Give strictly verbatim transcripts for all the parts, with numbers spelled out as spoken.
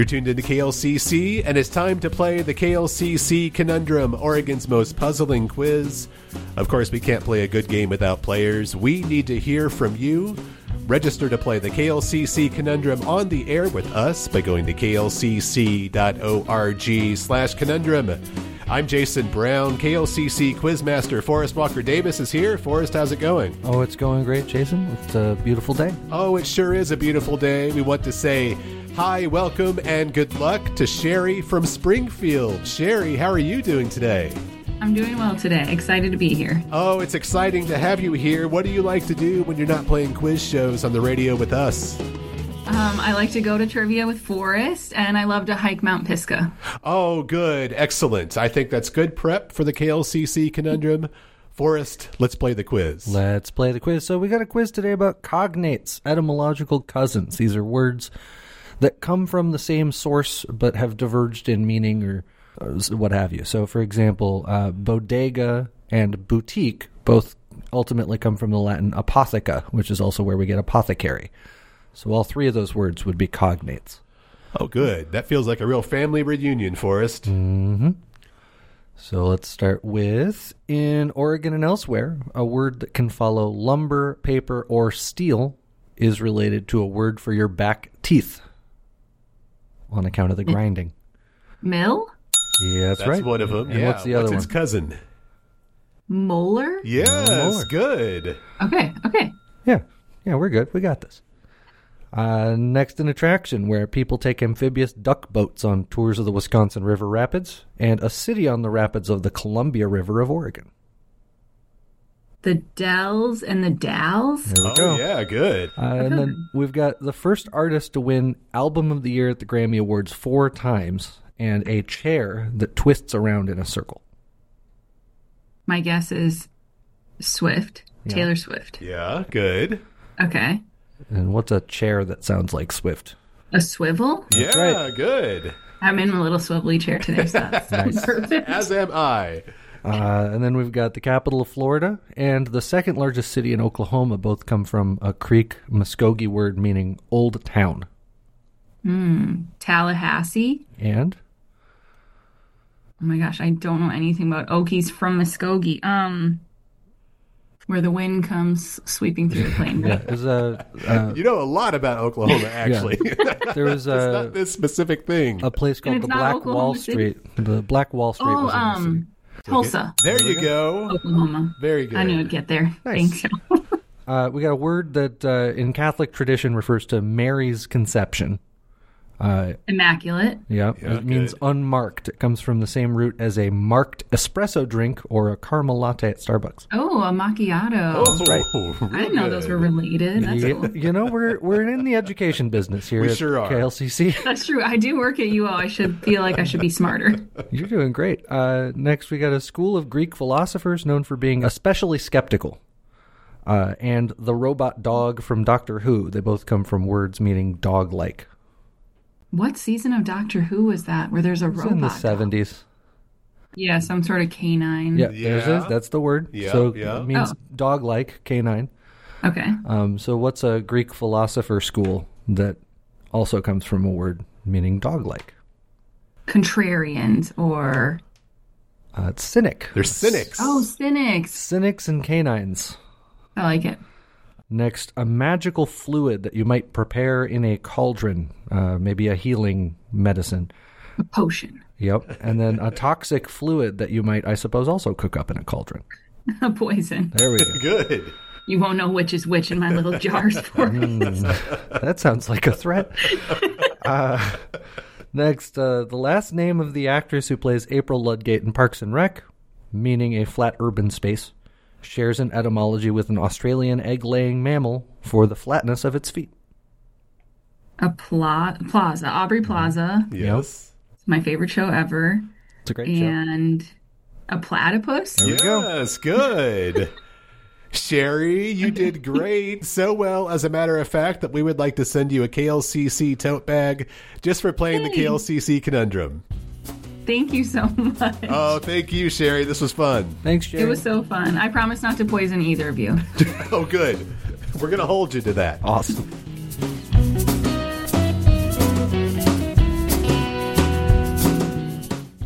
You're tuned into K L C C, and it's time to play the K L C C Conundrum, Oregon's most puzzling quiz. Of course, we can't play a good game without players. We need to hear from you. Register to play the K L C C Conundrum on the air with us by going to k l c c dot org slash conundrum. I'm Jason Brown. K L C C Quizmaster Forrest Walker Davis is here. Forrest, how's it going? Oh, it's going great, Jason. It's a beautiful day. Oh, it sure is a beautiful day. We want to say hi, welcome, and good luck to Sherry from Springfield. Sherry, how are you doing today? I'm doing well today. Excited to be here. Oh, it's exciting to have you here. What do you like to do when you're not playing quiz shows on the radio with us? Um, I like to go to trivia with Forrest, and I love to hike Mount Pisgah. Oh, good. Excellent. I think that's good prep for the K L C C Conundrum. Forrest, let's play the quiz. Let's play the quiz. So we got a quiz today about cognates, etymological cousins. These are words that come from the same source but have diverged in meaning or uh, what have you. So, for example, uh, bodega and boutique both ultimately come from the Latin apotheca, which is also where we get apothecary. So all three of those words would be cognates. Oh, good. That feels like a real family reunion, Forrest. Mm-hmm. So let's start with, in Oregon and elsewhere, a word that can follow lumber, paper, or steel is related to a word for your back teeth on account of the grinding. Mill? Yeah, that's, That's right. one of them. And yeah. what's the other what's one? its cousin? Molar? Yes, Molar. good. Okay, okay. Yeah, yeah, we're good. We got this. Uh, next, an attraction where people take amphibious duck boats on tours of the Wisconsin River Rapids, and a city on the rapids of the Columbia River of Oregon. The Dells and the Dalles? There we Oh, go. yeah, good. Uh, and then we've got the first artist to win Album of the Year at the Grammy Awards four times, and a chair that twists around in a circle. My guess is Swift. Yeah. Taylor Swift. Yeah, good. Okay. And what's a chair that sounds like Swift? A swivel? Yeah, right. good. I'm in a little swivelly chair today, so that's Nice. perfect. As am I. Uh, and then we've got the capital of Florida and the second largest city in Oklahoma. Both come from a Creek Muskogee word meaning old town. Hmm. Tallahassee? And? Oh my gosh, I don't know anything about Okies from Muskogee. Um, where the wind comes sweeping through the plain. Yeah, there's a, uh, You know a lot about Oklahoma, actually. there was it's a, not this specific thing. a place called it's the not Black Oklahoma Wall City? Street. The Black Wall Street Oh, was in the city. um, Tulsa, There you go. Oklahoma. Very good. I knew it'd get there. Nice. Thank you. Uh, we got a word that uh, in Catholic tradition refers to Mary's conception. Uh, Immaculate. yeah, Yeah, it means good. unmarked. It comes from the same root as a marked espresso drink or a caramel latte at Starbucks. Oh, a macchiato. Oh, right. real I didn't know those good. were related. That's you, cool. you know, we're we're in the education business here We at sure are. K L C C. That's true. I do work at U O. I should feel like I should be smarter. You're doing great. Uh, next, we got a school of Greek philosophers known for being especially skeptical. Uh, and the robot dog from Doctor Who. They both come from words meaning dog-like. What season of Doctor Who was that where there's a It's robot? in the dog? seventies. Yeah, some sort of canine. Yeah, Yeah. there's it. That's the word. Yeah, so yeah. it means Oh. dog-like, canine. Okay. Um, so what's a Greek philosopher school that also comes from a word meaning dog-like? Contrarians or... Uh, it's cynic. They're cynics. Oh, cynics. Cynics and canines. I like it. Next, a magical fluid that you might prepare in a cauldron, uh, maybe a healing medicine. A potion. Yep. And then a toxic fluid that you might, I suppose, also cook up in a cauldron. A poison. There we go. Good. You won't know which is which in my little jars for it. Mm, that sounds like a threat. Uh, next, uh, the last name of the actress who plays April Ludgate in Parks and Rec, meaning a flat urban space, shares an etymology with an Australian egg-laying mammal for the flatness of its feet. A pla- plaza. Aubrey Plaza. Yes. It's my favorite show ever. It's a great show. And a platypus. There we go. Yes, good. Sherry, you did great. So well, as a matter of fact, that we would like to send you a K L C C tote bag just for playing the Hey. K L C C Conundrum. Thank you so much. Oh, thank you, Sherry. This was fun. Thanks, Jerry. It was so fun. I promise not to poison either of you. Oh, good. We're going to hold you to that. awesome.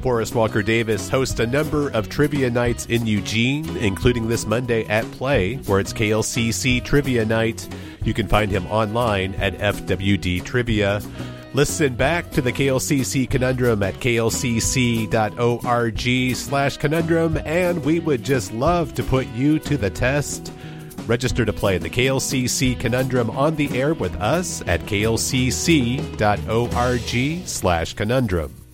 Forrest Walker Davis hosts a number of trivia nights in Eugene, including this Monday at Play, where it's K L C C Trivia Night. You can find him online at F W D Trivia. Listen back to the K L C C Conundrum at klcc.org slash conundrum, and we would just love to put you to the test. Register to play the K L C C Conundrum on the air with us at klcc.org slash conundrum.